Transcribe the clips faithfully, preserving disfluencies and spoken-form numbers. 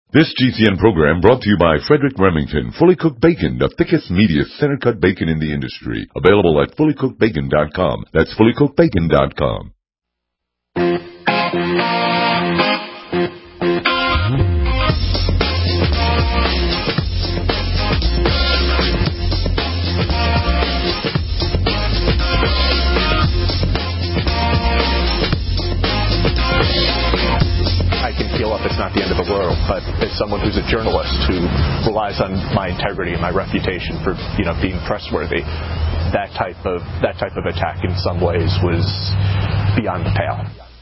This G C N program brought to you by Frederick Remington, Fully Cooked Bacon, the thickest, meatiest, center-cut bacon in the industry. Available at fully cooked bacon dot com. That's fully cooked bacon dot com. It's not the end of the world, but as someone who's a journalist who relies on my integrity and my reputation for, you know, being trustworthy, that type of that type of attack in some ways was beyond the pale.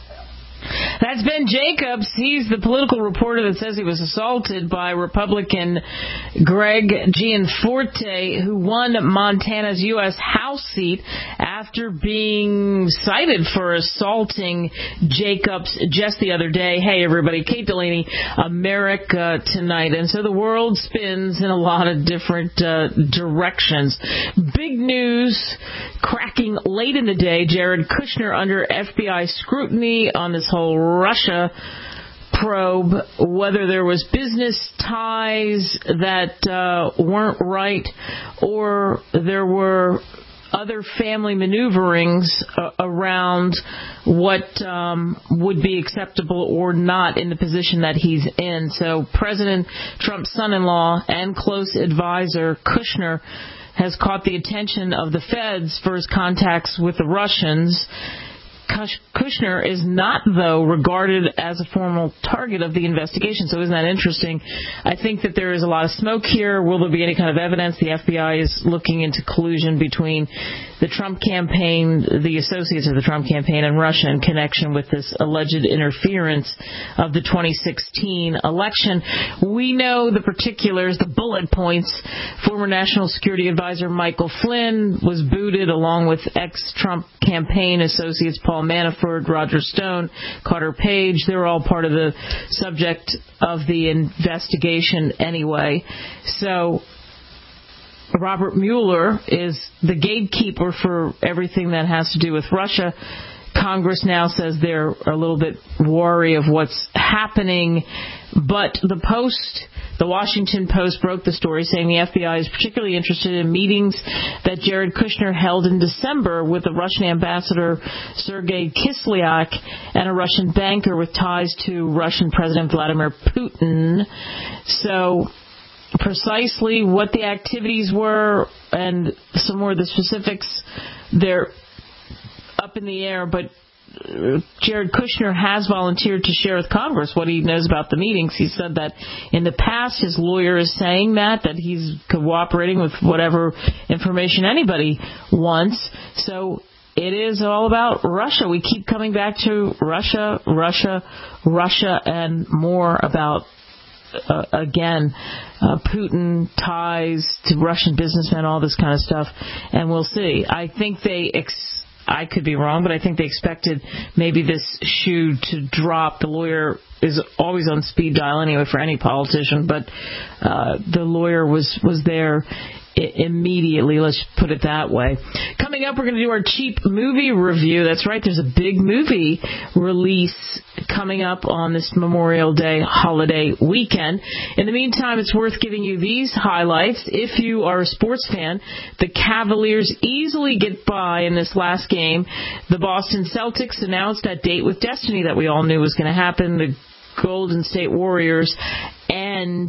That's Ben Jacobs. He's the political reporter that says he was assaulted by Republican Greg Gianforte, who won Montana's U S House seat after being cited for assaulting Jacobs just the other day. Hey, everybody, Kate Delaney, America Tonight. And so the world spins in a lot of different uh, directions. Big news cracking late in the day. Jared Kushner under F B I scrutiny on this whole Russia probe, whether there was business ties that uh, weren't right or there were other family maneuverings uh, around what um, would be acceptable or not in the position that he's in. So President Trump's son-in-law and close advisor Kushner has caught the attention of the feds for his contacts with the Russians. Kushner is not, though, regarded as a formal target of the investigation. So isn't that interesting? I think that there is a lot of smoke here. Will there be any kind of evidence? The F B I is looking into collusion between the Trump campaign, the associates of the Trump campaign, and Russia in connection with this alleged interference of the twenty sixteen election. We know the particulars, the bullet points. Former National Security Advisor Michael Flynn was booted along with ex-Trump campaign associates Paul Manafort, Roger Stone, Carter Page. They're all part of the subject of the investigation anyway. So Robert Mueller is the gatekeeper for everything that has to do with Russia. Congress now says they're a little bit wary of what's happening, but the Post, the Washington Post, broke the story saying the F B I is particularly interested in meetings that Jared Kushner held in December with the Russian ambassador Sergei Kislyak and a Russian banker with ties to Russian President Vladimir Putin. So precisely what the activities were and some more of the specifics, they're up in the air, but Jared Kushner has volunteered to share with Congress what he knows about the meetings. He said that in the past his lawyer is saying that, that he's cooperating with whatever information anybody wants. So it is all about Russia. We keep coming back to Russia, Russia, Russia, and more about Uh, again, uh, Putin, ties to Russian businessmen, all this kind of stuff, and we'll see. I think they, ex- I could be wrong, but I think they expected maybe this shoe to drop. The lawyer is always on speed dial anyway for any politician, but uh, the lawyer was, was there immediately, let's put it that way. Coming up, we're going to do our cheap movie review. That's right, there's a big movie release coming up on this Memorial Day holiday weekend. In the meantime, it's worth giving you these highlights. If you are a sports fan, the Cavaliers easily get by in this last game. The Boston Celtics announced that date with destiny that we all knew was going to happen. The Golden State Warriors and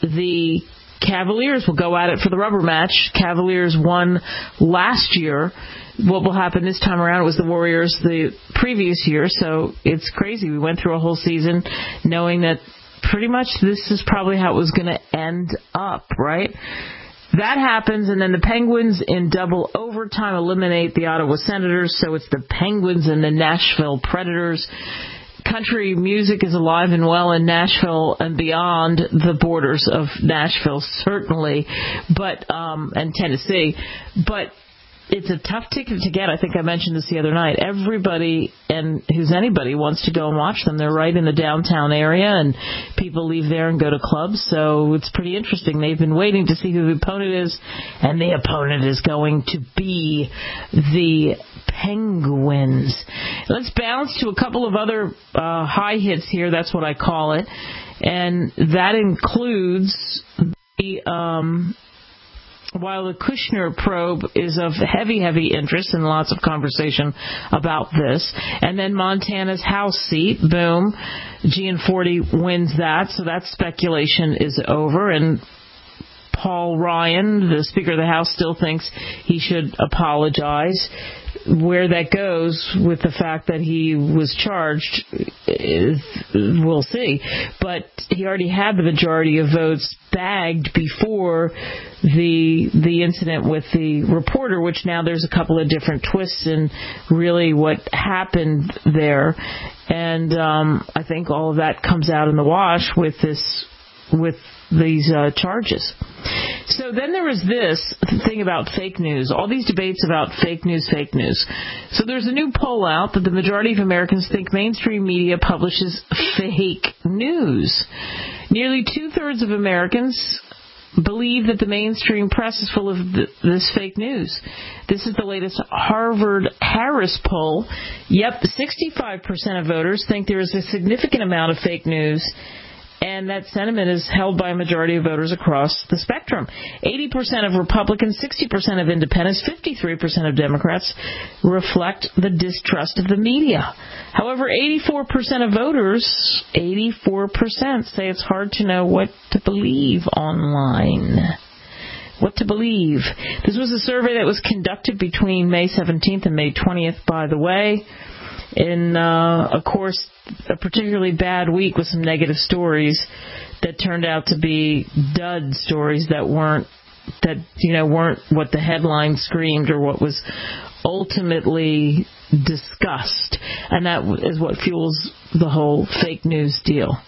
the Cavaliers will go at it for the rubber match. Cavaliers won last year. What will happen this time around? It was the Warriors the previous year, so it's crazy. We went through a whole season knowing that pretty much this is probably how it was going to end up, right? That happens, and then the Penguins in double overtime eliminate the Ottawa Senators, so it's the Penguins and the Nashville Predators. Country music is alive and well in Nashville and beyond the borders of Nashville, certainly, but um, and Tennessee. But it's a tough ticket to get. I think I mentioned this the other night. Everybody and who's anybody wants to go and watch them. They're right in the downtown area, and people leave there and go to clubs. So it's pretty interesting. They've been waiting to see who the opponent is, and the opponent is going to be the Penguins. Let's bounce to a couple of other uh, high hits here. That's what I call it. And that includes the, um, while the Kushner probe is of heavy, heavy interest and lots of conversation about this. And then Montana's House seat, boom, G N forty wins that, so that speculation is over. And Paul Ryan, the Speaker of the House, still thinks he should apologize. Where that goes with the fact that he was charged, is, we'll see. But he already had the majority of votes bagged before the the incident with the reporter, which now there's a couple of different twists in really what happened there. And um, I think all of that comes out in the wash with this with these uh, charges. So then there was this thing about fake news, all these debates about fake news, fake news. So there's a new poll out that the majority of Americans think mainstream media publishes fake news. Nearly two-thirds of Americans believe that the mainstream press is full of th- this fake news. This is the latest Harvard-Harris poll. Yep, sixty-five percent of voters think there is a significant amount of fake news, and that sentiment is held by a majority of voters across the spectrum. eighty percent of Republicans, sixty percent of independents, fifty-three percent of Democrats reflect the distrust of the media. However, eighty-four percent of voters, eighty-four percent say it's hard to know what to believe online. What to believe. This was a survey that was conducted between May seventeenth and May twentieth, by the way. In, uh, of course, a particularly bad week with some negative stories that turned out to be dud stories that weren't, that, you know, weren't what the headline screamed or what was ultimately discussed. And that is what fuels the whole fake news deal.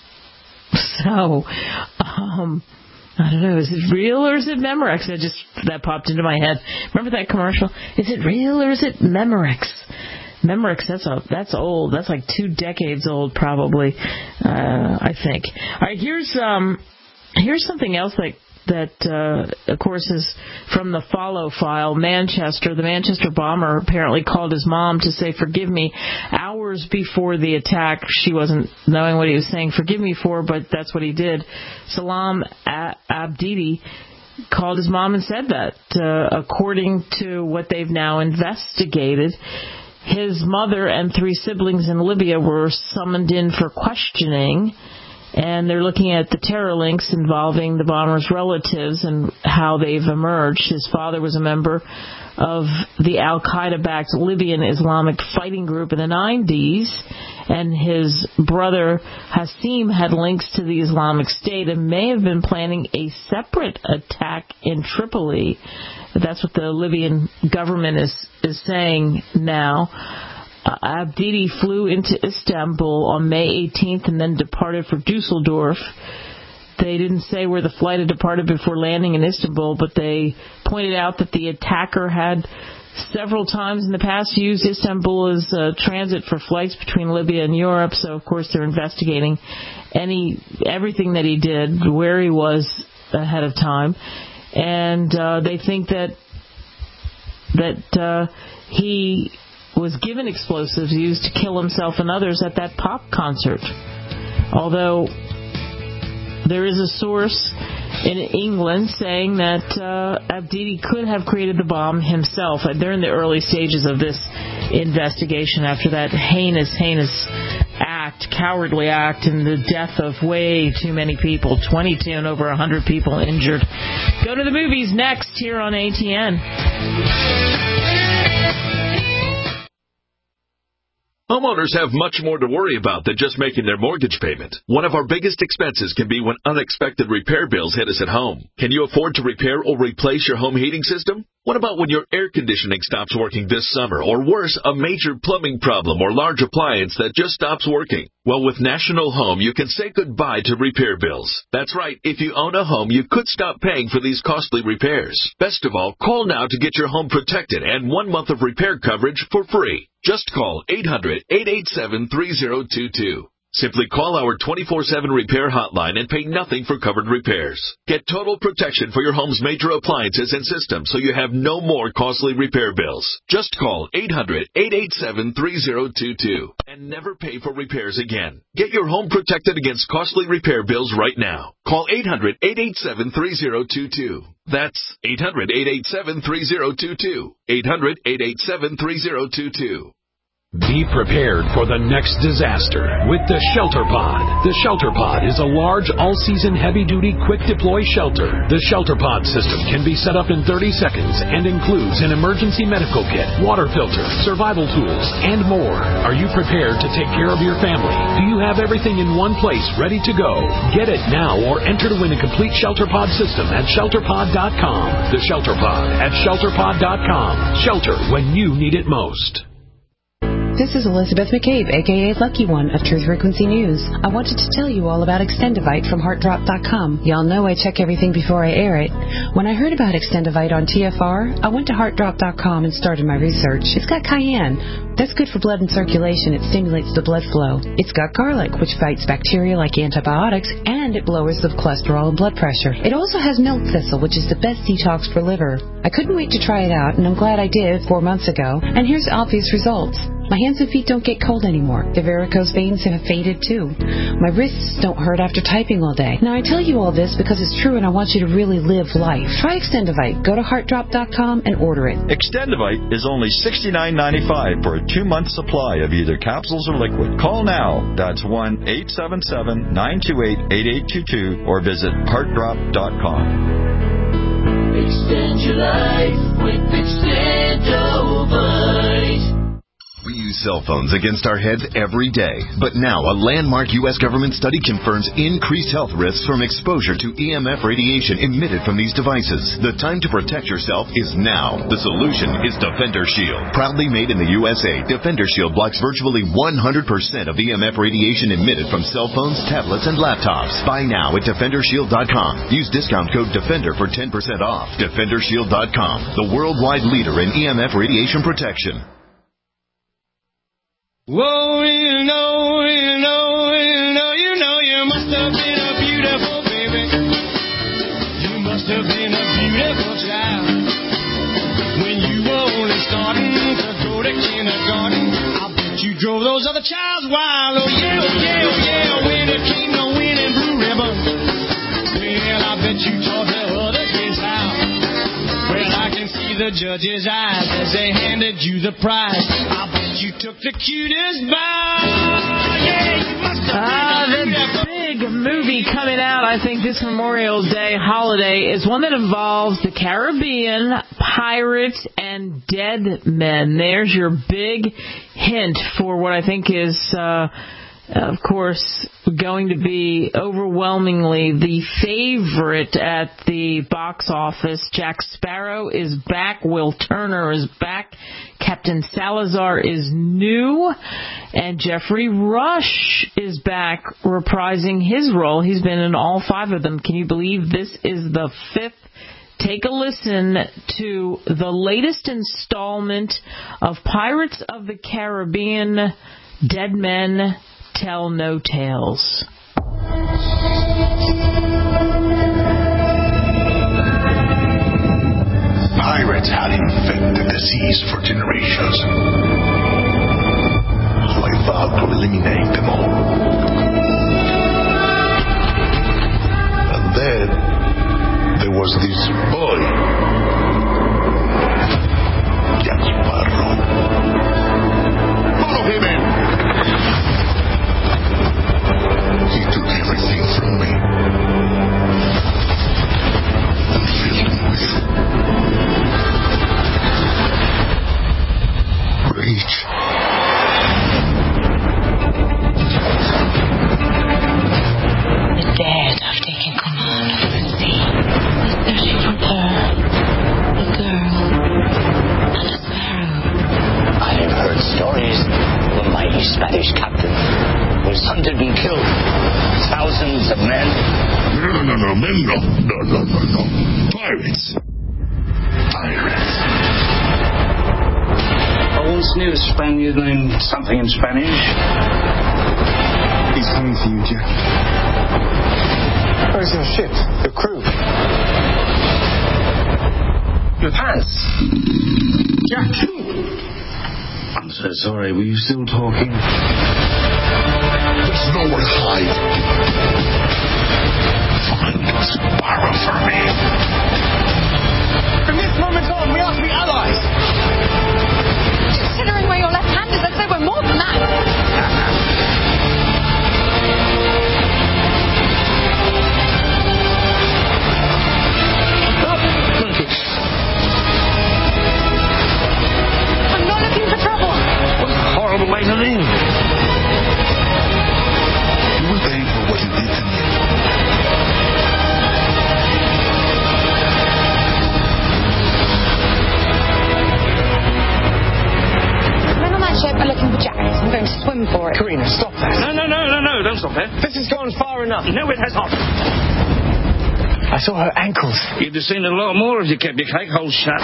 So, um... I don't know, is it real or is it Memorex? That just, that popped into my head. Remember that commercial? Is it real or is it Memorex? Memorex, that's a, that's old. That's like two decades old, probably, uh, I think. All right, here's, um, here's something else that, that, uh, of course, is from the Follow file. Manchester, the Manchester bomber apparently called his mom to say, forgive me, hours before the attack. She wasn't knowing what he was saying forgive me for, but that's what he did. Salam Abdidi called his mom and said that, uh, according to what they've now investigated. His mother and three siblings in Libya were summoned in for questioning, and they're looking at the terror links involving the bomber's relatives and how they've emerged. His father was a member of the Al-Qaeda-backed Libyan Islamic fighting group in the nineties, and his brother Hassim had links to the Islamic State and may have been planning a separate attack in Tripoli. That's what the Libyan government is, is saying now. Uh, Abdidi flew into Istanbul on May eighteenth and then departed for Dusseldorf. They didn't say where the flight had departed before landing in Istanbul, but they pointed out that the attacker had several times in the past used Istanbul as a transit for flights between Libya and Europe. So, of course, they're investigating any everything that he did, where he was ahead of time. And uh, they think that that uh, he was given explosives used to kill himself and others at that pop concert. Although there is a source in England saying that uh, Abdidi could have created the bomb himself. They're in the early stages of this investigation after that heinous, heinous act, cowardly act, and the death of way too many people, twenty-two and over one hundred people injured. Go to the movies next here on A T N. Homeowners have much more to worry about than just making their mortgage payment. One of our biggest expenses can be when unexpected repair bills hit us at home. Can you afford to repair or replace your home heating system? What about when your air conditioning stops working this summer? Or worse, a major plumbing problem or large appliance that just stops working? Well, with National Home, you can say goodbye to repair bills. That's right. If you own a home, you could stop paying for these costly repairs. Best of all, call now to get your home protected and one month of repair coverage for free. Just call eight hundred, eight eight seven, three zero two two. Simply call our twenty-four seven repair hotline and pay nothing for covered repairs. Get total protection for your home's major appliances and systems so you have no more costly repair bills. Just call eight hundred, eight eight seven, three zero two two and never pay for repairs again. Get your home protected against costly repair bills right now. Call eight hundred, eight eight seven, three zero two two. That's eight hundred, eight eight seven, three zero two two. eight hundred, eight eight seven, three zero two two. Be prepared for the next disaster with the Shelter Pod. The Shelter Pod is a large, all-season, heavy-duty, quick-deploy shelter. The Shelter Pod system can be set up in thirty seconds and includes an emergency medical kit, water filter, survival tools, and more. Are you prepared to take care of your family? Do you have everything in one place ready to go? Get it now or enter to win a complete Shelter Pod system at shelter pod dot com. The Shelter Pod at shelter pod dot com. Shelter when you need it most. This is Elizabeth McCabe, a k a. Lucky One of Truth Frequency News. I wanted to tell you all about Extendivite from heart drop dot com. Y'all know I check everything before I air it. When I heard about Extendivite on T F R, I went to heart drop dot com and started my research. It's got cayenne. That's good for blood and circulation. It stimulates the blood flow. It's got garlic, which fights bacteria like antibiotics, and it lowers the cholesterol and blood pressure. It also has milk thistle, which is the best detox for liver. I couldn't wait to try it out, and I'm glad I did four months ago. And here's obvious results. My hands and feet don't get cold anymore. The varicose veins have faded too. My wrists don't hurt after typing all day. Now I tell you all this because it's true and I want you to really live life. Try Extendivite. Go to heart drop dot com and order it. Extendivite is only sixty-nine ninety-five for a two-month supply of either capsules or liquid. Call now. That's one eight seven seven, nine two eight, eight eight two two or visit heart drop dot com. Extend your life with Extendivite. We use cell phones against our heads every day, but now a landmark U S government study confirms increased health risks from exposure to E M F radiation emitted from these devices. The time to protect yourself is now. The solution is Defender Shield. Proudly made in the U S A, Defender Shield blocks virtually one hundred percent of E M F radiation emitted from cell phones, tablets, and laptops. Buy now at defender shield dot com. Use discount code DEFENDER for ten percent off. defender shield dot com, the worldwide leader in E M F radiation protection. Whoa, you know, you know, you know, you know, you must have been a beautiful baby. You must have been a beautiful child. When you were only starting to go to kindergarten, I bet you drove those other childs wild. Oh yeah, oh yeah, oh yeah, when it came to winning blue ribbon. Well, I bet you taught the other kids how. Well, I can see the judge's eyes as they handed you the prize. I bet you took the cutest bow. Yeah, you must have Ah, been the big movie coming out, I think, this Memorial Day holiday is one that involves the Caribbean, pirates, and dead men. There's your big hint for what I think is, uh, of course, going to be overwhelmingly the favorite at the box office. Jack Sparrow is back. Will Turner is back. Captain Salazar is new. And Jeffrey Rush is back reprising his role. He's been in all five of them. Can you believe this is the fifth? Take a listen to the latest installment of Pirates of the Caribbean, Dead Men Tell No Tales. Pirates had infected the seas for generations, so I vowed to eliminate them all. And then there was this boy, Jack Sparrow. Follow him in. He took everything from me and filled me with rage. The dead have taken command of the sea. We're searching for her, a girl, and a sparrow. I have heard stories of a mighty Spanish captain who was hunted and killed thousands of men. No, no, no, no, men, no, no, no, no, no. Pirates. Pirates. I once knew a Spaniard named something in Spanish. He's coming for you, Jack. Where's your ship? Your crew? Your pants? Jack! I'm so sorry. Were you still talking? There's nowhere to hide. Find Sparrow for me. From this moment on, we are to be allies. Considering where your left hand is, I'd say we're more than that. I'm not looking for trouble. What a horrible way to live. You were paying for what you did to me. Men on that ship are looking for Jack. I'm going to swim for it. Karina, stop that. No, no, no, no, no. Don't stop there. This has gone far enough. No, it has not. I saw her ankles. You'd have seen a lot more if you kept your cake hole shut.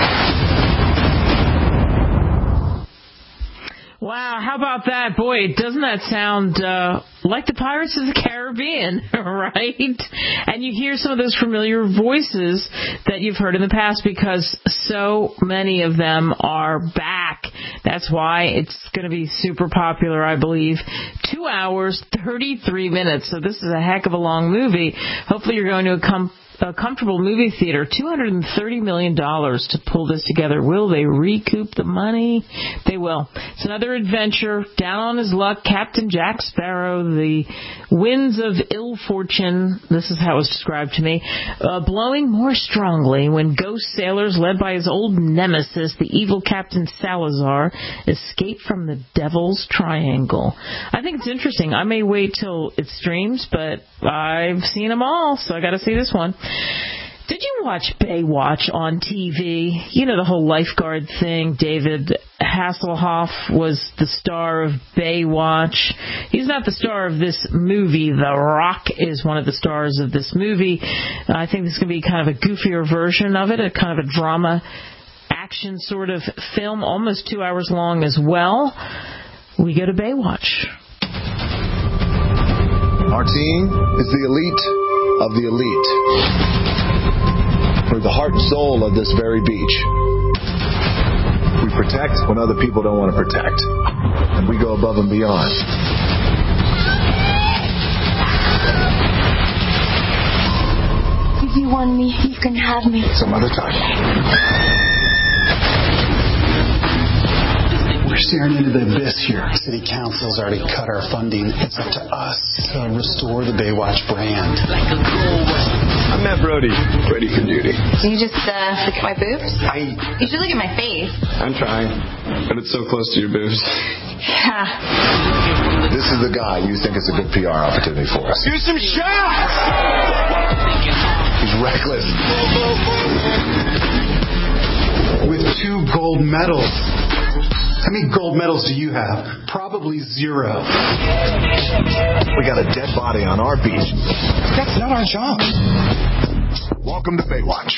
Wow, how about that? Boy, doesn't that sound uh, like the Pirates of the Caribbean, right? And you hear some of those familiar voices that you've heard in the past because so many of them are back. That's why it's going to be super popular, I believe. Two hours, thirty-three minutes. So this is a heck of a long movie. Hopefully you're going to come. A comfortable movie theater, two hundred thirty million dollars to pull this together. Will they recoup the money? They will. It's another adventure. Down on his luck, Captain Jack Sparrow, the winds of ill fortune, this is how it was described to me, uh, blowing more strongly when ghost sailors led by his old nemesis, the evil Captain Salazar, escape from the Devil's Triangle. I think it's interesting. I may wait till it streams, but I've seen them all, so I got to see this one. Did you watch Baywatch on T V? You know, the whole lifeguard thing. David Hasselhoff was the star of Baywatch. He's not the star of this movie. The Rock is one of the stars of this movie. I think this is going to be kind of a goofier version of it, a kind of a drama action sort of film, almost two hours long as well. We go to Baywatch. Our team is the elite of the elite. We're the heart and soul of this very beach. We protect when other people don't want to protect. And we go above and beyond. If you want me, you can have me. Some other time. We're staring into the abyss here. City Council's already cut our funding. It's up to us to restore the Baywatch brand. I'm Matt Brody, ready for duty. Do you just uh, look at my boobs? I... You should look at my face. I'm trying, but it's so close to your boobs. Yeah. This is the guy you think is a good P R opportunity for us. Do some shots! He's reckless. With two gold medals. How many gold medals do you have? Probably zero. We got a dead body on our beach. That's not our job. Welcome to Baywatch.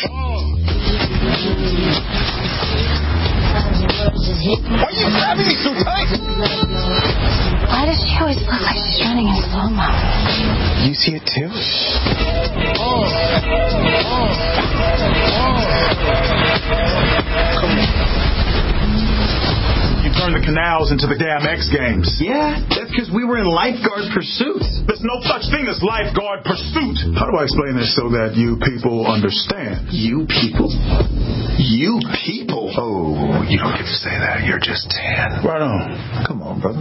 Why are you grabbing me so tight? Why does she always look like she's running in slow-mo? You see it too? Oh. Oh. Oh. Come on. You turned the canals into the damn X Games. Yeah, that's because we were in lifeguard pursuit. There's no such thing as lifeguard pursuit. How do I explain this so that you people understand? You people? You people? Oh, you don't get to say that. You're just tan. Right on. Come on, brother.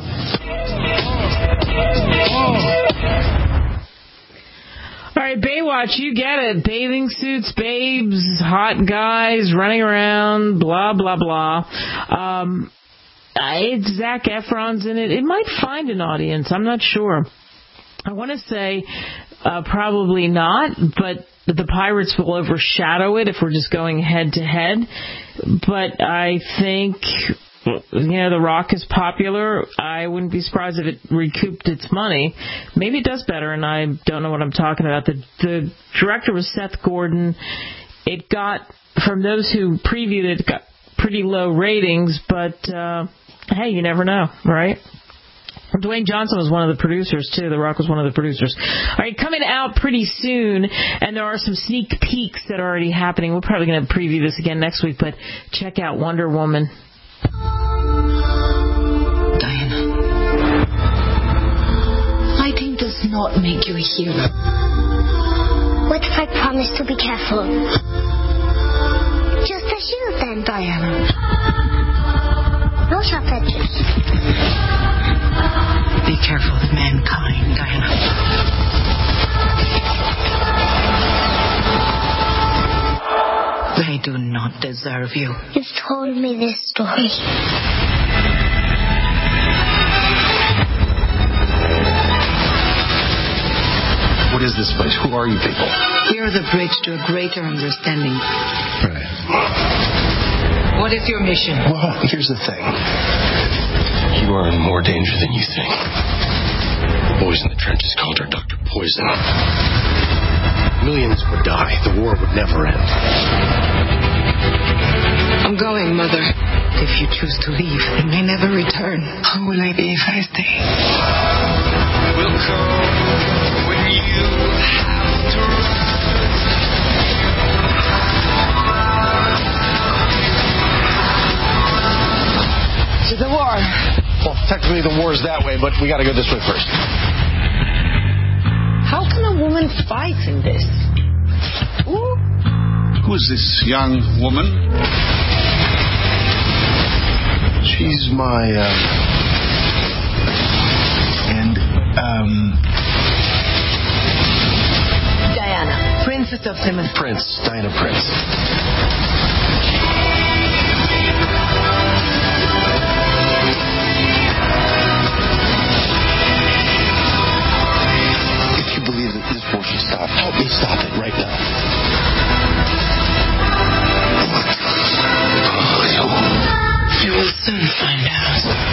All right, Baywatch, you get it. Bathing suits, babes, hot guys running around, blah, blah, blah. Um... Uh, it's Zac Efron's in it. It might find an audience. I'm not sure. I want to say uh, probably not, but the Pirates will overshadow it if we're just going head to head. But I think, you know, The Rock is popular. I wouldn't be surprised if it recouped its money. Maybe it does better, and I don't know what I'm talking about. The, the director was Seth Gordon. It got, from those who previewed it, it got pretty low ratings, but... Uh, Hey, you never know, right? Dwayne Johnson was one of the producers, too. The Rock was one of the producers. All right, coming out pretty soon, and there are some sneak peeks that are already happening. We're probably going to preview this again next week, but check out Wonder Woman. Diana, fighting does not make you a hero. What if I promise to be careful? Just a shield, then. Diana. No sharp edges. Be careful of mankind, Diana. They do not deserve you. You've told me this story. What is this place? Who are you people? We are the bridge to a greater understanding. Right. What is your mission? Well, here's the thing. You are in more danger than you think. The boys in the trenches called her Doctor Poison. Millions would die. The war would never end. I'm going, Mother. If you choose to leave, you may never return. Who will I be if I stay? Will come when you have to run. To the war. Well, technically the war is that way, but we got to go this way first. How can a woman fight in this? Ooh. Who's this young woman? She's my, uh... and, um... Diana, Princess of Plymouth. Prince, Diana Prince. Believe that this war should stop. Help me stop it right now. You will soon find out.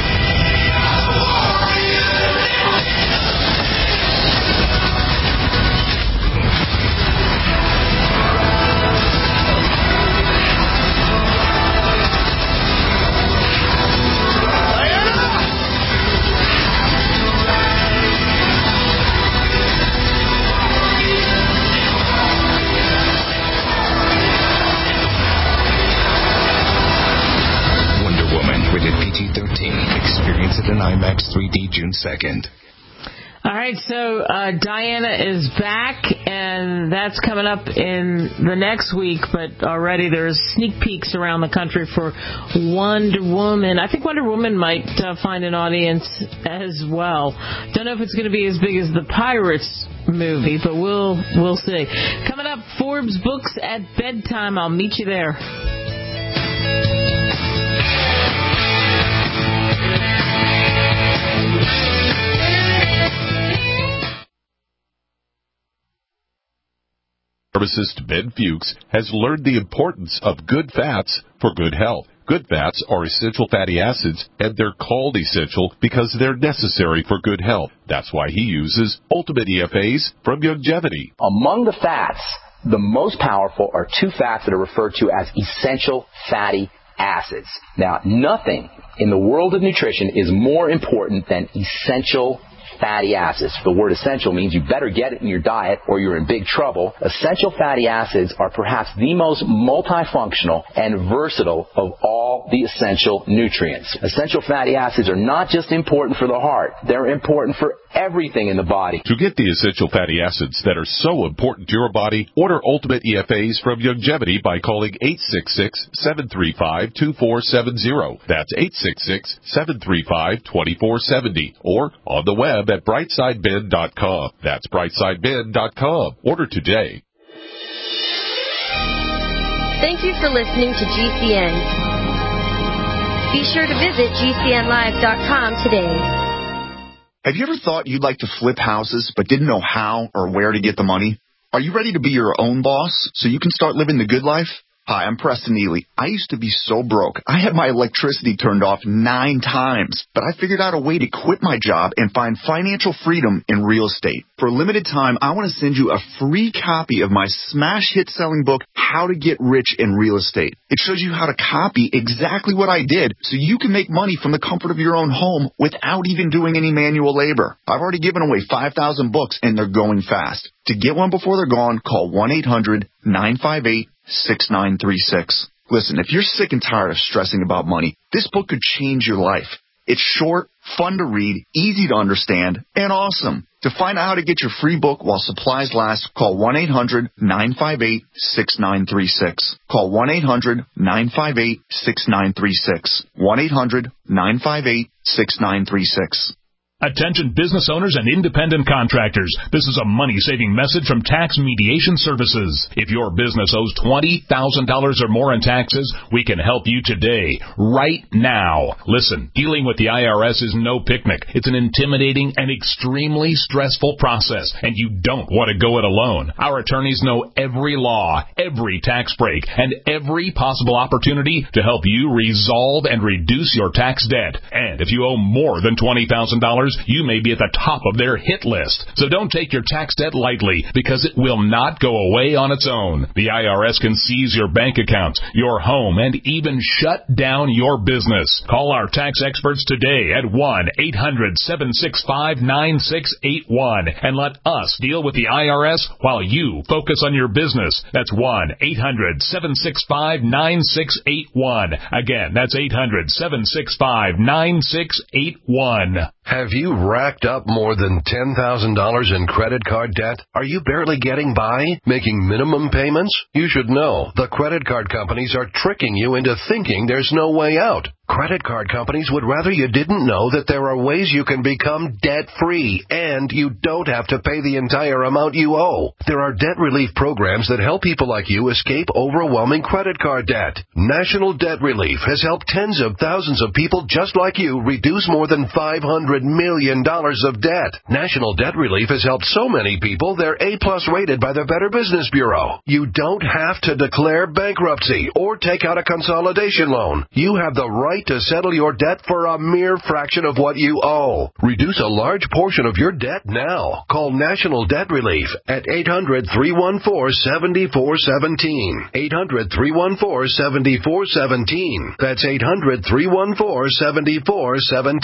P G thirteen. Experience it in IMAX three D June second. All right, so uh, Diana is back, and that's coming up in the next week, but already there's sneak peeks around the country for Wonder Woman. I think Wonder Woman might uh, find an audience as well. Don't know if it's going to be as big as the Pirates movie, but we'll we'll see. Coming up, Forbes Books at Bedtime. I'll meet you there. Pharmacist Ben Fuchs has learned the importance of good fats for good health. Good fats are essential fatty acids, and they're called essential because they're necessary for good health. That's why he uses Ultimate E F As from Youngevity. Among the fats, the most powerful are two fats that are referred to as essential fatty acids. Now, nothing in the world of nutrition is more important than essential fatty acids. The word essential means you better get it in your diet or you're in big trouble. Essential fatty acids are perhaps the most multifunctional and versatile of all the essential nutrients. Essential fatty acids are not just important for the heart. They're important for everything in the body. To get the essential fatty acids that are so important to your body, order Ultimate E F As from Youngevity by calling eight six six, seven three five, two four seven zero. That's eight six six, seven three five, two four seven zero. Or on the web at brightside ben dot com. That's brightside ben dot com. Order today. Thank you for listening to G C N. Be sure to visit G C N live dot com today. Have you ever thought you'd like to flip houses but didn't know how or where to get the money? Are you ready to be your own boss so you can start living the good life? Hi, I'm Preston Neely. I used to be so broke. I had my electricity turned off nine times, but I figured out a way to quit my job and find financial freedom in real estate. For a limited time, I want to send you a free copy of my smash hit selling book, How to Get Rich in Real Estate. It shows you how to copy exactly what I did so you can make money from the comfort of your own home without even doing any manual labor. I've already given away five thousand books and they're going fast. To get one before they're gone, call one eight hundred nine five eight six nine three six. Listen, if you're sick and tired of stressing about money, this book could change your life. It's short, fun to read, easy to understand, and awesome. To find out how to get your free book while supplies last, call one eight hundred nine five eight six nine three six. Call one eight hundred nine five eight six nine three six. one eight hundred nine five eight six nine three six. Attention business owners and independent contractors. This is a money-saving message from Tax Mediation Services. If your business owes twenty thousand dollars or more in taxes, we can help you today, right now. Listen, dealing with the I R S is no picnic. It's an intimidating and extremely stressful process, and you don't want to go it alone. Our attorneys know every law, every tax break, and every possible opportunity to help you resolve and reduce your tax debt. And if you owe more than twenty thousand dollars, you may be at the top of their hit list. So don't take your tax debt lightly, because it will not go away on its own. The I R S can seize your bank accounts, your home, and even shut down your business. Call our tax experts today at one eight hundred seven six five nine six eight one and let us deal with the I R S while you focus on your business. That's one eight hundred seven six five nine six eight one. Again, that's eight hundred seven six five nine six eight one. Have you racked up more than ten thousand dollars in credit card debt? Are you barely getting by, making minimum payments? You should know the credit card companies are tricking you into thinking there's no way out. Credit card companies would rather you didn't know that there are ways you can become debt-free, and you don't have to pay the entire amount you owe. There are debt relief programs that help people like you escape overwhelming credit card debt. National Debt Relief has helped tens of thousands of people just like you reduce more than five hundred million dollars of debt. National Debt Relief has helped so many people they're A-plus rated by the Better Business Bureau. You don't have to declare bankruptcy or take out a consolidation loan. You have the right to settle your debt for a mere fraction of what you owe. Reduce a large portion of your debt now. Call National Debt Relief at eight hundred three one four seven four one seven. eight hundred three one four seven four one seven. That's eight hundred three one four seven four one seven.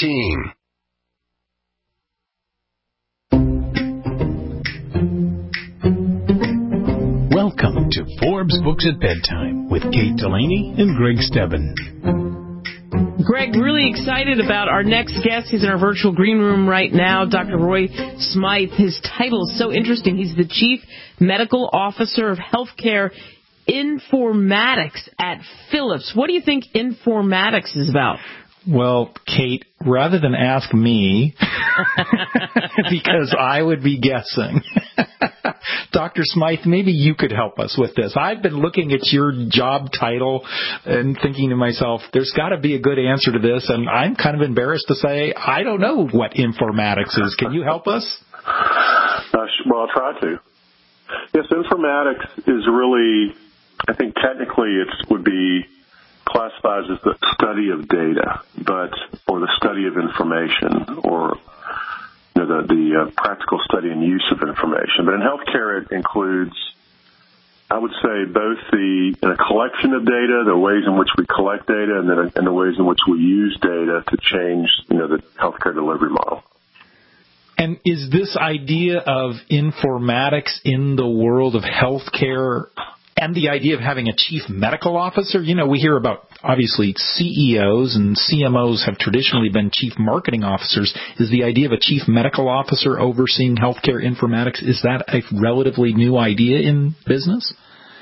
Welcome to Forbes Books at Bedtime with Kate Delaney and Greg Stebbin. Greg, really excited about our next guest. He's in our virtual green room right now, Doctor Roy Smythe. His title is so interesting. He's the Chief Medical Officer of Healthcare Informatics at Philips. What do you think informatics is about? Well, Kate, rather than ask me, because I would be guessing, Doctor Smythe, maybe you could help us with this. I've been looking at your job title and thinking to myself, there's got to be a good answer to this, and I'm kind of embarrassed to say I don't know what informatics is. Can you help us? Uh, well, I'll try to. Yes, informatics is really, I think technically it would be classifies as the study of data, but or the study of information, or you know, the, the uh, practical study and use of information. But in healthcare, it includes, I would say, both the you know, collection of data, the ways in which we collect data, and then and the ways in which we use data to change, you know, the healthcare delivery model. And is this idea of informatics in the world of healthcare and the idea of having a chief medical officer? You know, we hear about, obviously, C E Os and C M Os have traditionally been chief marketing officers. Is the idea of a chief medical officer overseeing healthcare informatics, is that a relatively new idea in business?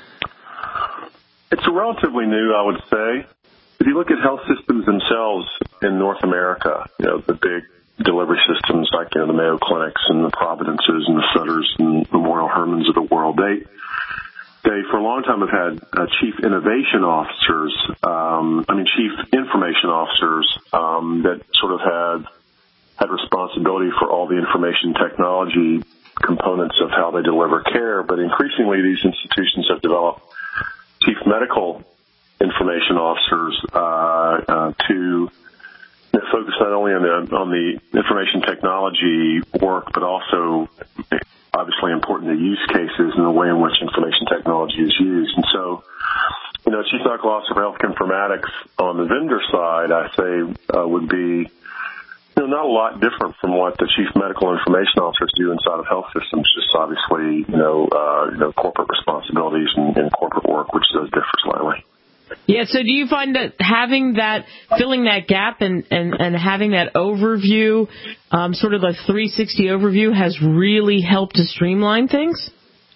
It's relatively new, I would say. If you look at health systems themselves in North America, you know, the big delivery systems like, you know, the Mayo Clinics and the Providences and the Sutters and Memorial Hermans of the world, they They, for a long time, have had uh, chief innovation officers, um, I mean, chief information officers um, that sort of had had responsibility for all the information technology components of how they deliver care. But increasingly, these institutions have developed chief medical information officers uh, uh, to you know, focus not only on the on the information technology work, but also obviously important the use cases and the way in which information technology is used. And so, you know, Chief Medical Officer for Healthcare Informatics on the vendor side, I say, uh, would be, you know, not a lot different from what the Chief Medical Information Officers do inside of health systems, just obviously, you know, uh, you know, corporate responsibilities and, and corporate work, which does differ slightly. Yeah, so do you find that having that, filling that gap and, and, and having that overview, um, sort of a three sixty overview, has really helped to streamline things?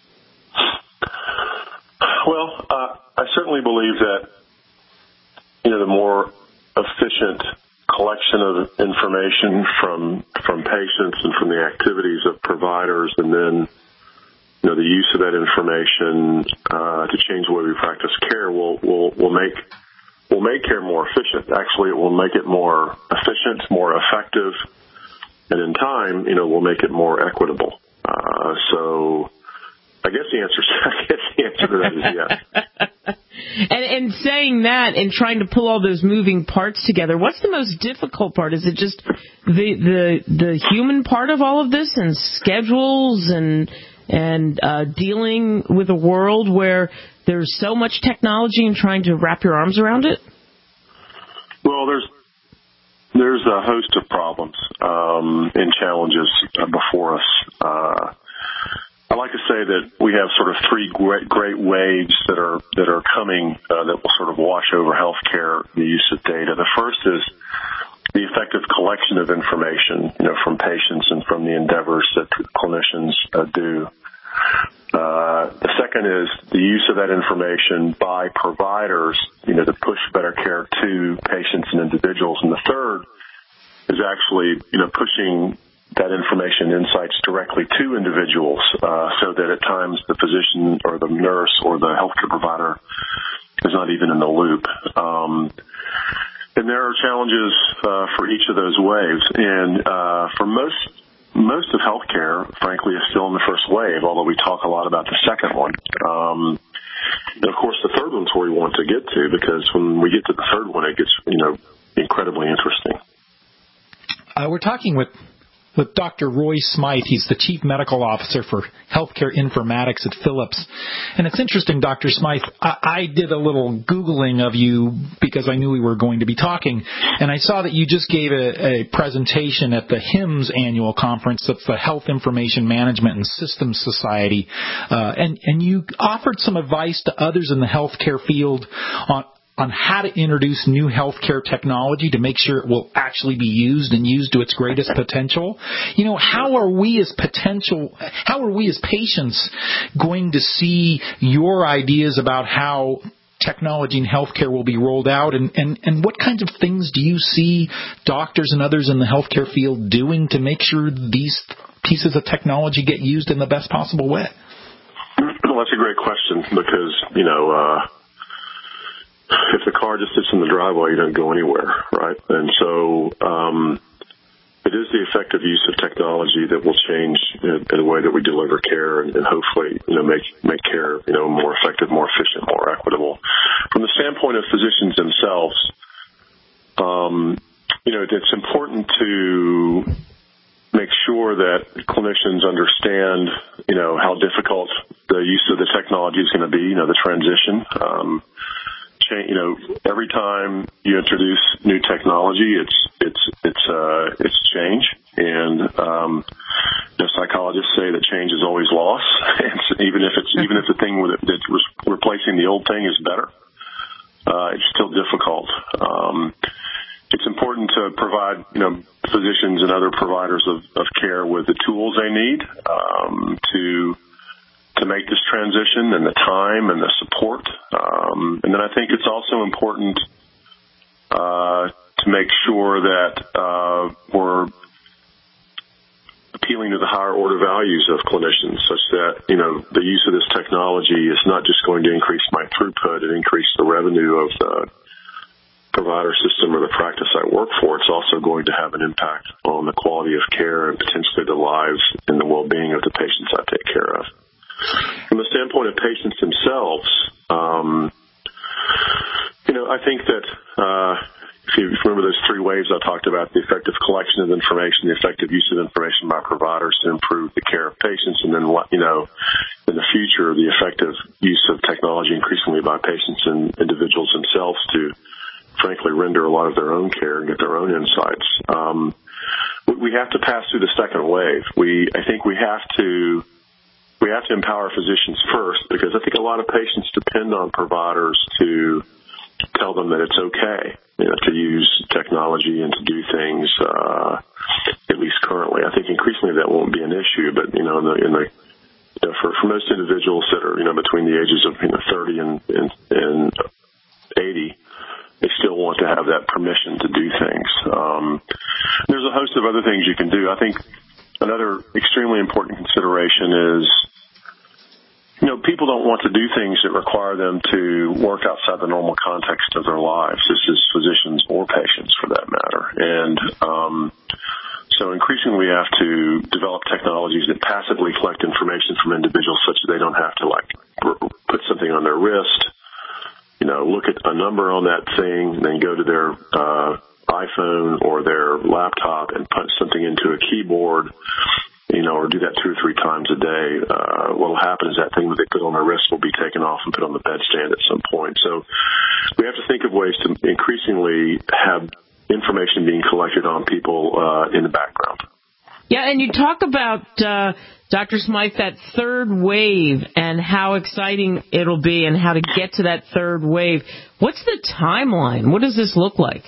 Well, uh, I certainly believe that, you know, the more efficient collection of information from from patients and from the activities of providers, and then, you know, the use of that information uh, to change the way we practice care will will will make will make care more efficient. Actually, it will make it more efficient, more effective, and in time, you know, will make it more equitable. Uh, so, I guess the answer I guess the answer to that is yes. And, and saying that and trying to pull all those moving parts together, what's the most difficult part? Is it just the the the human part of all of this, and schedules and and uh, dealing with a world where there's so much technology and trying to wrap your arms around it? Well, there's there's a host of problems um, and challenges before us. Uh, I like to say that we have sort of three great, great waves that are that are coming uh, that will sort of wash over healthcare, the use of data. The first is the effective collection of information, you know, from patients and from the endeavors that clinicians uh, do. Uh, the second is the use of that information by providers, you know, to push better care to patients and individuals. And the third is actually, you know, pushing that information insights directly to individuals, uh, so that at times the physician or the nurse or the healthcare provider is not even in the loop. Um, and there are challenges uh, for each of those waves. And uh, for most most of healthcare, frankly, is still in the first wave, although we talk a lot about the second one. Um, and of course, the third one's where we want to get to, because when we get to the third one, it gets, you know, incredibly interesting. Uh, we're talking with with Doctor Roy Smythe. He's the Chief Medical Officer for Healthcare Informatics at Philips. And it's interesting, Doctor Smythe, I, I did a little Googling of you because I knew we were going to be talking, and I saw that you just gave a, a presentation at the HIMSS annual conference. That's the Health Information Management and Systems Society. Uh, and, and you offered some advice to others in the healthcare field on on how to introduce new healthcare technology to make sure it will actually be used and used to its greatest potential. You know, how are we as potential, how are we as patients going to see your ideas about how technology in healthcare will be rolled out, and, and, and what kinds of things do you see doctors and others in the healthcare field doing to make sure these pieces of technology get used in the best possible way? Well, that's a great question, because, you know, uh, if the car just sits in the driveway, you don't go anywhere, right? And so um, it is the effective use of technology that will change in, in the way that we deliver care, and, and hopefully, you know, make make care, you know, more effective, more efficient, more equitable. From the standpoint of physicians themselves, um, you know, it's important to make sure that clinicians understand, you know, how difficult the use of the technology is going to be, you know, the transition. Um, You know, every time you introduce new technology, it's it's it's uh, it's change, and um, you know, psychologists say that change is always loss. And so even if it's even if the thing that's replacing the old thing is better, uh, it's still difficult. Um, it's important to provide, you know, physicians and other providers of, of care with the tools they need um, to. to make this transition, and the time and the support. Um, and then I think it's also important uh, to make sure that uh, we're appealing to the higher order values of clinicians, such that, you know, the use of this technology is not just going to increase my throughput and increase the revenue of the provider system or the practice I work for. It's also going to have an impact on the quality of care and potentially the lives and the well-being of the patients I take care of. From the standpoint of patients themselves, Um, you know, I think that uh, if you remember those three waves I talked about, the effective collection of information, the effective use of information by providers to improve the care of patients, and then, you know, in the future, the effective use of technology increasingly by patients and individuals themselves to, frankly, render a lot of their own care and get their own insights. Um, we have to pass through the second wave. We, I think we have to, we have to empower physicians first, because I think a lot of patients depend on providers to tell them that it's okay, you know, to use technology and to do things, uh, at least currently. I think increasingly that won't be an issue, but, you know, in the, in the you know, for, for most individuals that are, you know, between the ages of, you know, thirty and, and, and eighty, they still want to have that permission to do things. Um, there's a host of other things you can do. I think another extremely important consideration is, you know, people don't want to do things that require them to work outside the normal context of their lives. This is physicians or patients, for that matter. And um, so increasingly we have to develop technologies that passively collect information from individuals such that they don't have to, like, put something on their wrist, you know, look at a number on that thing, and then go to their uh, iPhone or their laptop and punch something into a keyboard, you know, or do that two or three times a day. Uh, what will happen is that thing that they put on their wrist will be taken off and put on the bedstand at some point. So we have to think of ways to increasingly have information being collected on people uh, in the background. Yeah, and you talk about, uh, Doctor Smythe, that third wave and how exciting it'll be and how to get to that third wave. What's the timeline? What does this look like?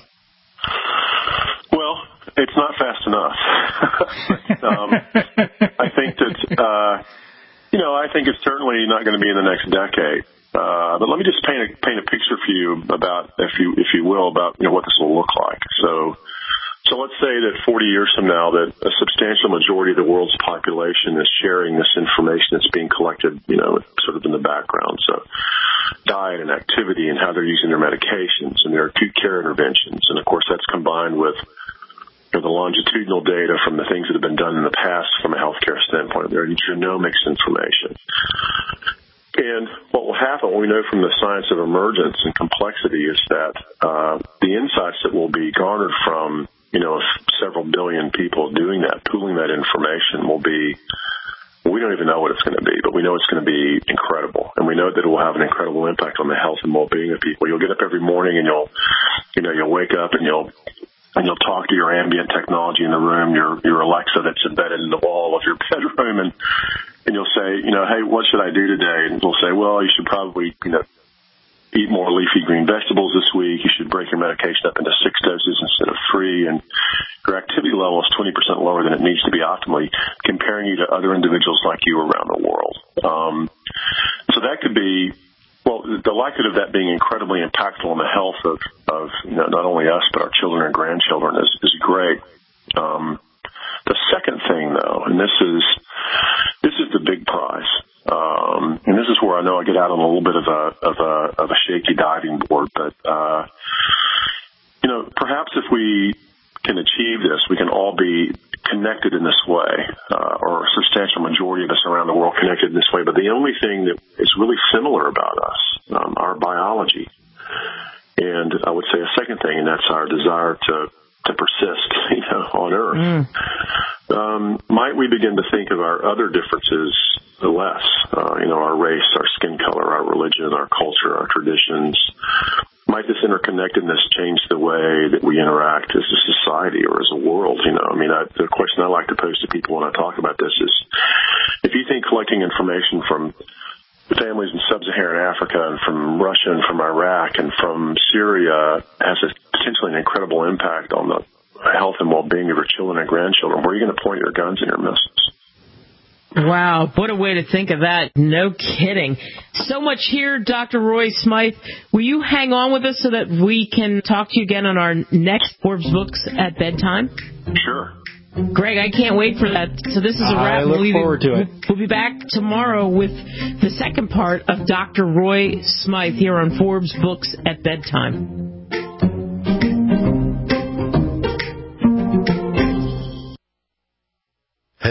Well, it's not fast enough. um, I think that, uh, you know, I think it's certainly not going to be in the next decade. Uh, but let me just paint a, paint a picture for you about, if you, if you will, about, you know, what this will look like. So, So let's say that forty years from now that a substantial majority of the world's population is sharing this information that's being collected, you know, sort of in the background. So diet and activity and how they're using their medications and their acute care interventions. And, of course, that's combined with, you know, the longitudinal data from the things that have been done in the past from a healthcare standpoint, their genomics information. And what will happen, what we know from the science of emergence and complexity, is that uh, the insights that will be garnered from, you know, several billion people doing that, pooling that information, will be, we don't even know what it's going to be, but we know it's going to be incredible. And we know that it will have an incredible impact on the health and well-being of people. You'll get up every morning and you'll, you know, you'll wake up and you'll, and you'll talk to your ambient technology in the room, your, your Alexa that's embedded in the wall of your bedroom, and, and you'll say, you know, hey, what should I do today? And it'll say, well, you should probably, you know, eat more leafy green vegetables this week. You should break your medication up into six doses instead of three. And your activity level is twenty percent lower than it needs to be optimally, comparing you to other individuals like you around the world. Um, so that could be, well, the likelihood of that being incredibly impactful on the health of, of you know, not only us, but our children and grandchildren is, is great. Um, the second thing, though, and this is, this is the big prize. Um, and this is where I know I get out on a little bit of a, of a, of a shaky diving board, but, uh, you know, perhaps if we can achieve this, we can all be connected in this way, uh, or a substantial majority of us around the world connected in this way. But the only thing that is really similar about us, um, our biology. And I would say a second thing, and that's our desire to, to persist, you know, on Earth. Mm. Um, might we begin to think of our other differences less, uh, you know, our race, our skin color, our religion, our culture, our traditions? Might this interconnectedness change the way that we interact as a society or as a world? You know, I mean, I, the question I like to pose to people when I talk about this is, if you think collecting information from families in sub-Saharan Africa and from Russia and from Iraq and from Syria has a, potentially an incredible impact on the health and well-being of your children and grandchildren, where are you going to point your guns and your missiles? Wow, what a way to think of that. No kidding. So much here, Doctor Roy Smythe. Will you hang on with us so that we can talk to you again on our next Forbes Books at Bedtime? Sure. Greg, I can't wait for that. So this is a wrap. I look we'll forward be, to it. We'll be back tomorrow with the second part of Doctor Roy Smythe here on Forbes Books at Bedtime. Have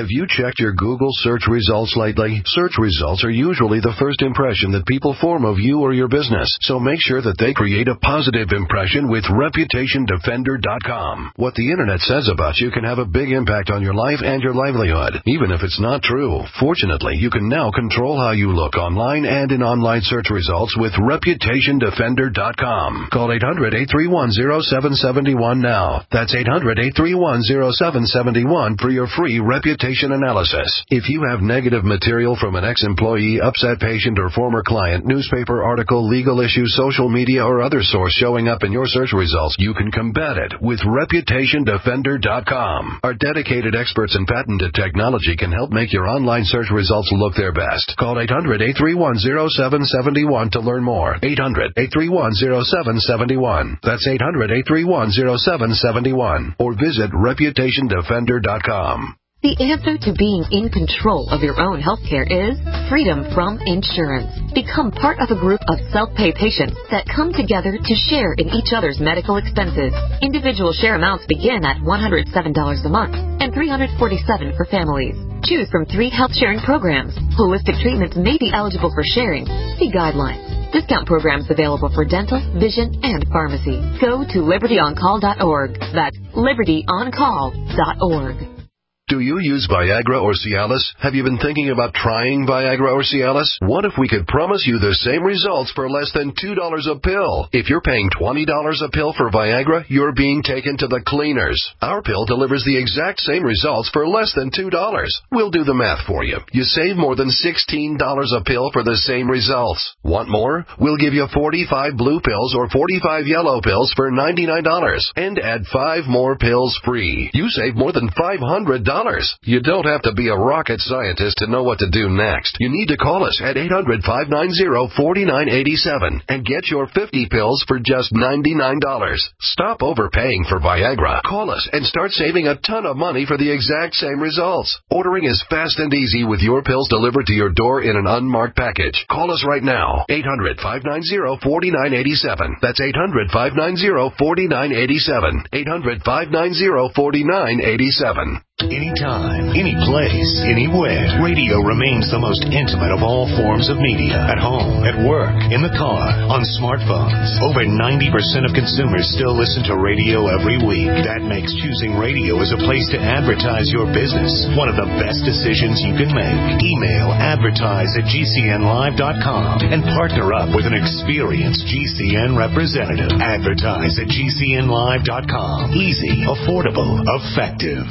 Have you checked your Google search results lately? Search results are usually the first impression that people form of you or your business, so make sure that they create a positive impression with Reputation Defender dot com. What the Internet says about you can have a big impact on your life and your livelihood, even if it's not true. Fortunately, you can now control how you look online and in online search results with Reputation Defender dot com. Call eight hundred, eight three one, zero seven seven one now. That's eight hundred, eight three one, zero seven seven one for your free reputation analysis. If you have negative material from an ex-employee, upset patient, or former client, newspaper article, legal issue, social media, or other source showing up in your search results, you can combat it with Reputation Defender dot com. Our dedicated experts in patented technology can help make your online search results look their best. Call eight hundred, eight three one, zero seven seven one to learn more. eight hundred, eight three one, zero seven seven one. That's eight hundred, eight three one, zero seven seven one. Or visit Reputation Defender dot com. The answer to being in control of your own healthcare is freedom from insurance. Become part of a group of self-pay patients that come together to share in each other's medical expenses. Individual share amounts begin at one hundred seven dollars a month and three hundred forty-seven dollars for families. Choose from three health sharing programs. Holistic treatments may be eligible for sharing. See guidelines. Discount programs available for dental, vision, and pharmacy. Go to liberty on call dot org. That's liberty on call dot org. Do you use Viagra or Cialis? Have you been thinking about trying Viagra or Cialis? What if we could promise you the same results for less than two dollars a pill? If you're paying twenty dollars a pill for Viagra, you're being taken to the cleaners. Our pill delivers the exact same results for less than two dollars. We'll do the math for you. You save more than sixteen dollars a pill for the same results. Want more? We'll give you forty-five blue pills or forty-five yellow pills for ninety-nine dollars and add five more pills free. You save more than five hundred dollars. You don't have to be a rocket scientist to know what to do next. You need to call us at eight hundred, five nine zero, four nine eight seven and get your fifty pills for just ninety-nine dollars. Stop overpaying for Viagra. Call us and start saving a ton of money for the exact same results. Ordering is fast and easy with your pills delivered to your door in an unmarked package. Call us right now. eight hundred, five nine zero, four nine eight seven. That's eight hundred, five nine zero, four nine eight seven. eight hundred, five nine zero, four nine eight seven. Anytime, any place, anywhere, radio remains the most intimate of all forms of media. At home, at work, in the car, on smartphones. Over ninety percent of consumers still listen to radio every week. That makes choosing radio as a place to advertise your business one of the best decisions you can make. Email advertise at G C N live dot com and partner up with an experienced G C N representative. Advertise at G C N live dot com. Easy, affordable, effective.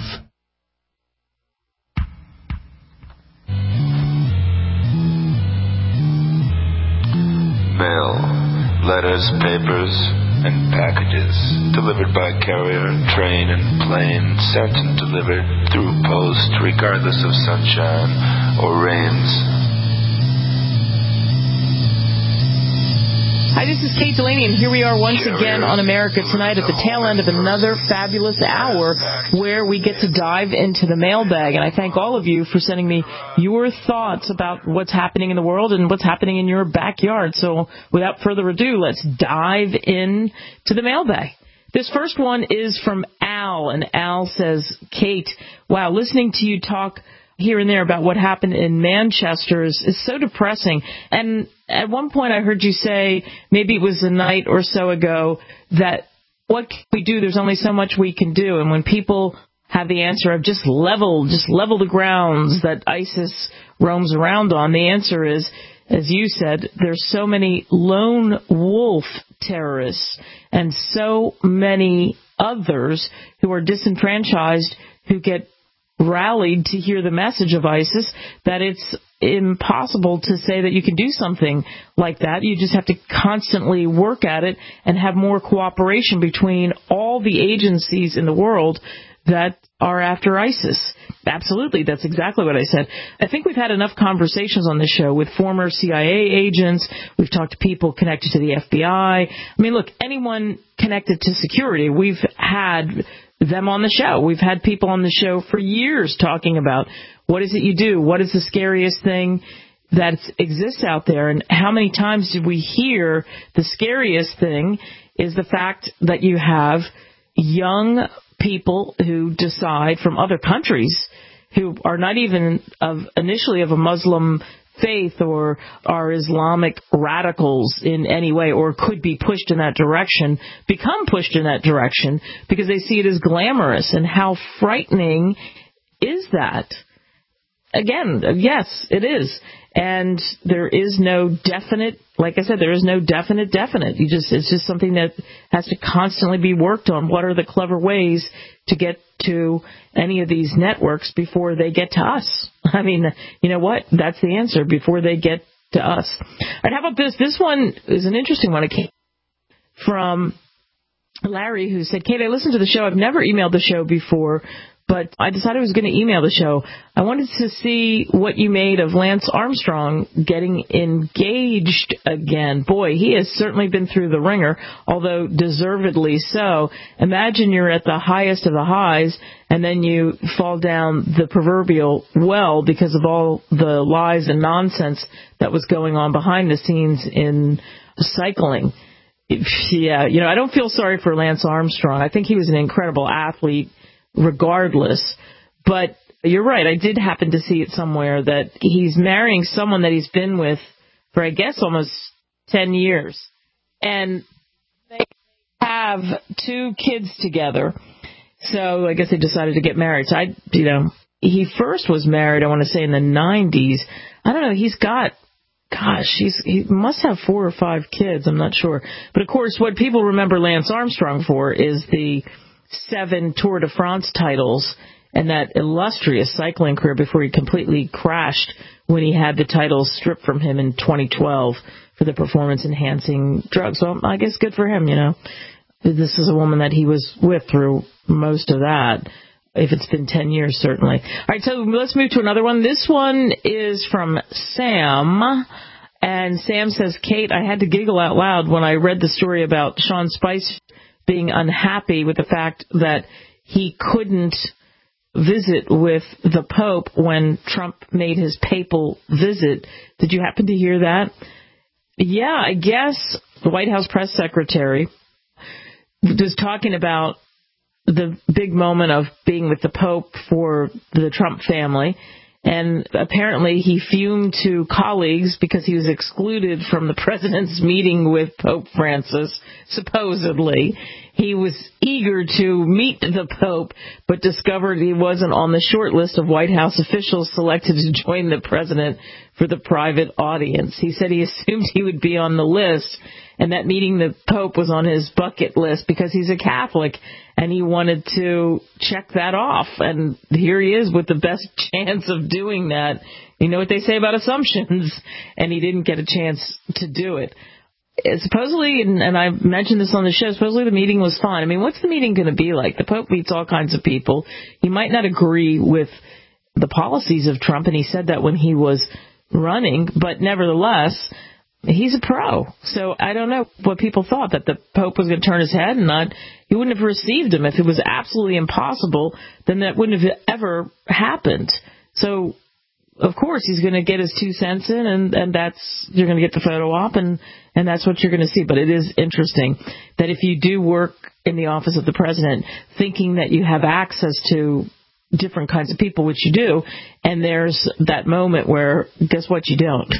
Mail, letters, papers, and packages delivered by carrier, train, and plane, sent and delivered through post, regardless of sunshine or rains. Hi, this is Kate Delaney, and here we are once again on America Tonight at the tail end of another fabulous hour where we get to dive into the mailbag. And I thank all of you for sending me your thoughts about what's happening in the world and what's happening in your backyard. So without further ado, let's dive in to the mailbag. This first one is from Al, and Al says, Kate, wow, listening to you talk here and there about what happened in Manchester is, is so depressing. And at one point I heard you say, maybe it was a night or so ago, that what can we do? There's only so much we can do. And when people have the answer of just level, just level the grounds that ISIS roams around on, the answer is, as you said, there's so many lone wolf terrorists and so many others who are disenfranchised, who get rallied to hear the message of ISIS, that it's impossible to say that you can do something like that. You just have to constantly work at it and have more cooperation between all the agencies in the world that are after ISIS. Absolutely, that's exactly what I said. I think we've had enough conversations on this show with former C I A agents. We've talked to people connected to the F B I. I mean, look, anyone connected to security, we've had them on the show. We've had people on the show for years talking about what is it you do, what is the scariest thing that exists out there, and how many times did we hear the scariest thing is the fact that you have young people who decide from other countries who are not even of initially of a Muslim faith or are Islamic radicals in any way or could be pushed in that direction, become pushed in that direction because they see it as glamorous. And how frightening is that? Again, yes, it is. And there is no definite, like I said, there is no definite definite. You just, it's just something that has to constantly be worked on. What are the clever ways to get to any of these networks before they get to us? I mean, you know what? That's the answer, before they get to us. All right, how about this? This one is an interesting one. It came from Larry, who said, Kate, I listened to the show. I've never emailed the show before, but I decided I was going to email the show. I wanted to see what you made of Lance Armstrong getting engaged again. Boy, he has certainly been through the ringer, although deservedly so. Imagine you're at the highest of the highs, and then you fall down the proverbial well because of all the lies and nonsense that was going on behind the scenes in cycling. Yeah, you know, I don't feel sorry for Lance Armstrong. I think he was an incredible athlete, regardless. But you're right, I did happen to see it somewhere that he's marrying someone that he's been with for, I guess, almost ten years. And they have two kids together. So I guess they decided to get married. So I, you know, he first was married, I want to say, in the nineties. I don't know, he's got, gosh, he's, he must have four or five kids, I'm not sure. But of course, what people remember Lance Armstrong for is the seven Tour de France titles and that illustrious cycling career before he completely crashed when he had the titles stripped from him in twenty twelve for the performance-enhancing drugs. So I guess good for him, you know. This is a woman that he was with through most of that, if it's been ten years, certainly. All right, so let's move to another one. This one is from Sam. And Sam says, Kate, I had to giggle out loud when I read the story about Sean Spicer being unhappy with the fact that he couldn't visit with the Pope when Trump made his papal visit. Did you happen to hear that? Yeah, I guess the White House press secretary was talking about the big moment of being with the Pope for the Trump family. And apparently he fumed to colleagues because he was excluded from the president's meeting with Pope Francis, supposedly. He was eager to meet the Pope, but discovered he wasn't on the short list of White House officials selected to join the president for the private audience. He said he assumed he would be on the list, and that meeting the Pope was on his bucket list because he's a Catholic, and he wanted to check that off. And here he is with the best chance of doing that. You know what they say about assumptions, and he didn't get a chance to do it. Supposedly, and, and I mentioned this on the show, supposedly the meeting was fine. I mean, what's the meeting going to be like? The Pope meets all kinds of people. He might not agree with the policies of Trump, and he said that when he was running, but nevertheless, he's a pro. So I don't know what people thought, that the Pope was going to turn his head and not, he wouldn't have received him. If it was absolutely impossible, then that wouldn't have ever happened. So, of course, he's going to get his two cents in, and, and that's, you're going to get the photo op, and, and that's what you're going to see. But it is interesting that if you do work in the office of the president, thinking that you have access to different kinds of people, which you do, and there's that moment where, guess what, you don't.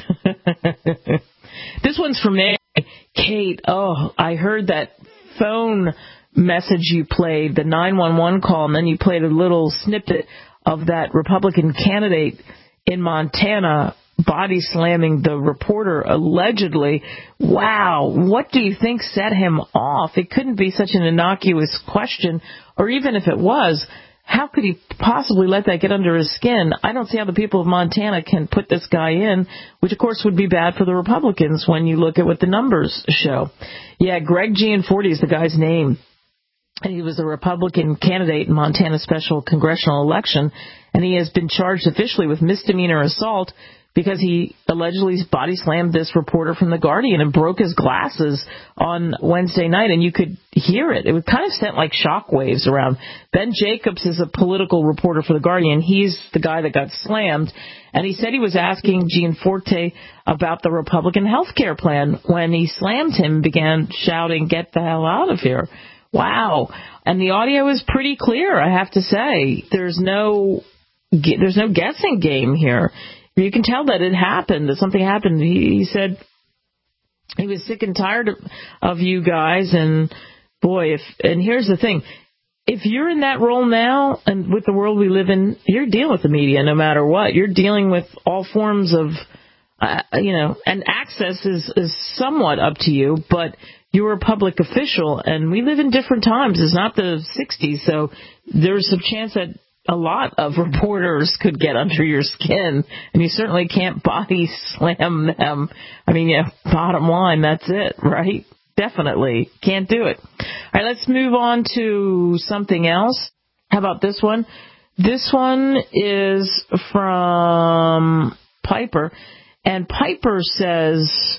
This one's from Mary. Kate, oh, I heard that phone message you played, the nine one one call, and then you played a little snippet of that Republican candidate in Montana body slamming the reporter, allegedly. Wow, what do you think set him off? It couldn't be such an innocuous question, or even if it was, how could he possibly let that get under his skin? I don't see how the people of Montana can put this guy in, which of course would be bad for the Republicans when you look at what the numbers show. Yeah, Greg Gianforte is the guy's name. And he was a Republican candidate in Montana's special congressional election, and he has been charged officially with misdemeanor assault because he allegedly body slammed this reporter from The Guardian and broke his glasses on Wednesday night, and you could hear it. It was kind of sent like shockwaves around. Ben Jacobs is a political reporter for The Guardian. He's the guy that got slammed, and he said he was asking Gianforte about the Republican health care plan when he slammed him and began shouting, "Get the hell out of here." Wow. And the audio is pretty clear, I have to say. There's no there's no guessing game here. You can tell that it happened, that something happened. He, he said he was sick and tired of, of you guys, and boy, if and here's the thing. If you're in that role now, and with the world we live in, you're dealing with the media no matter what. You're dealing with all forms of, uh, you know, and access is, is somewhat up to you, but you're a public official, and we live in different times. It's not the sixties, so there's a chance that a lot of reporters could get under your skin, and you certainly can't body slam them. I mean, yeah, bottom line, that's it, right? Definitely can't do it. All right, let's move on to something else. How about this one? This one is from Piper, and Piper says,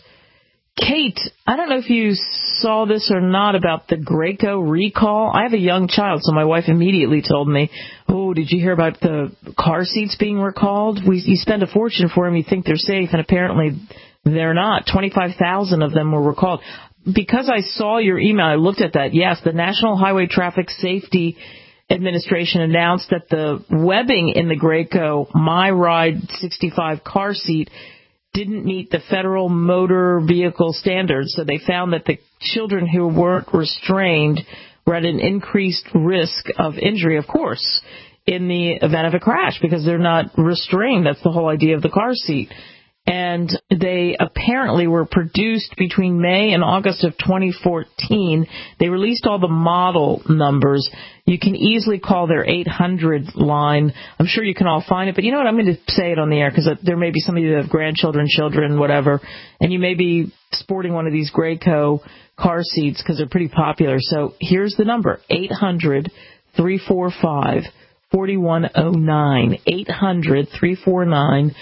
Kate, I don't know if you saw this or not about the Graco recall. I have a young child, so my wife immediately told me, oh, did you hear about the car seats being recalled? We, you spend a fortune for them, you think they're safe, and apparently they're not. twenty-five thousand of them were recalled. Because I saw your email, I looked at that. Yes, the National Highway Traffic Safety Administration announced that the webbing in the Graco MyRide sixty-five car seat didn't meet the federal motor vehicle standards, so they found that the children who weren't restrained were at an increased risk of injury, of course, in the event of a crash, because they're not restrained. That's the whole idea of the car seat. And they apparently were produced between May and August of twenty fourteen. They released all the model numbers. You can easily call their eight hundred line. I'm sure you can all find it, but you know what? I'm going to say it on the air because there may be some of you that have grandchildren, children, whatever, and you may be sporting one of these Graco car seats because they're pretty popular. So here's the number, eight hundred, three four five, four one zero nine, eight hundred, three four nine,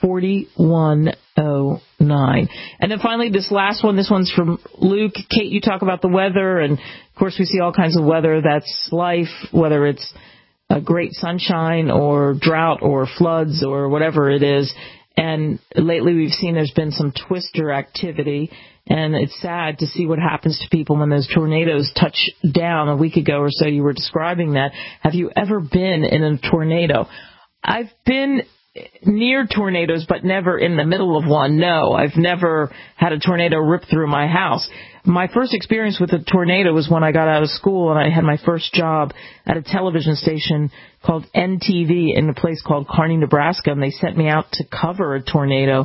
forty-one oh nine. And then finally, this last one, this one's from Luke. Kate, you talk about the weather, and of course we see all kinds of weather. That's life, whether it's a great sunshine or drought or floods or whatever it is. And lately we've seen there's been some twister activity, and it's sad to see what happens to people when those tornadoes touch down. A week ago or so you were describing that. Have you ever been in a tornado? I've been near tornadoes, but never in the middle of one. No, I've never had a tornado rip through my house. My first experience with a tornado was when I got out of school and I had my first job at a television station called N T V in a place called Kearney, Nebraska, and they sent me out to cover a tornado.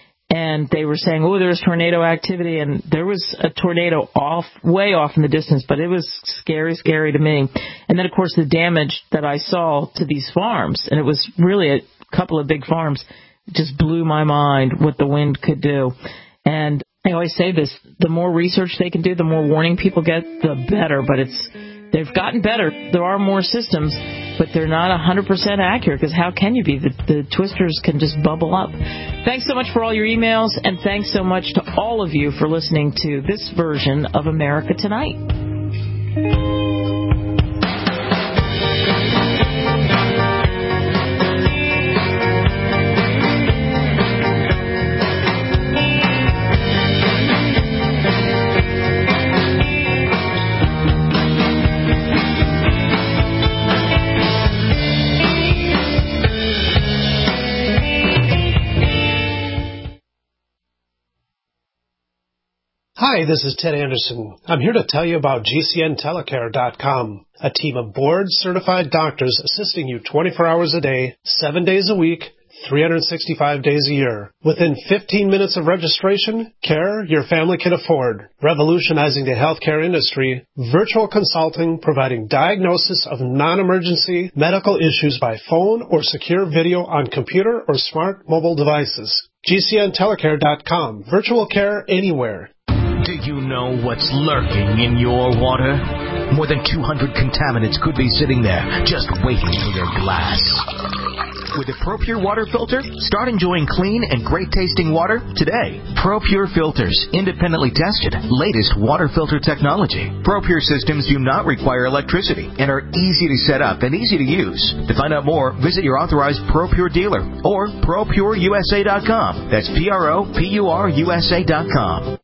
And they were saying, oh, there's tornado activity, and there was a tornado off, way off in the distance, but it was scary, scary to me. And then, of course, the damage that I saw to these farms, and it was really a couple of big farms, just blew my mind what the wind could do. And I always say this, the more research they can do, the more warning people get, the better. But it's they've gotten better. There are more systems, but they're not one hundred percent accurate, because how can you be? The, the twisters can just bubble up. Thanks so much for all your emails, and thanks so much to all of you for listening to this version of America Tonight. Hi, this is Ted Anderson. I'm here to tell you about G C N telecare dot com, a team of board-certified doctors assisting you twenty-four hours a day, seven days a week, three hundred sixty-five days a year. Within fifteen minutes of registration, care your family can afford. Revolutionizing the healthcare industry, virtual consulting providing diagnosis of non-emergency medical issues by phone or secure video on computer or smart mobile devices. G C N telecare dot com. Virtual care anywhere. Do you know what's lurking in your water? More than two hundred contaminants could be sitting there, just waiting for your glass. With a ProPure water filter, start enjoying clean and great-tasting water today. ProPure filters, independently tested, latest water filter technology. ProPure systems do not require electricity and are easy to set up and easy to use. To find out more, visit your authorized ProPure dealer or Pro Pure U S A dot com. That's P R O P U R U S A dot com.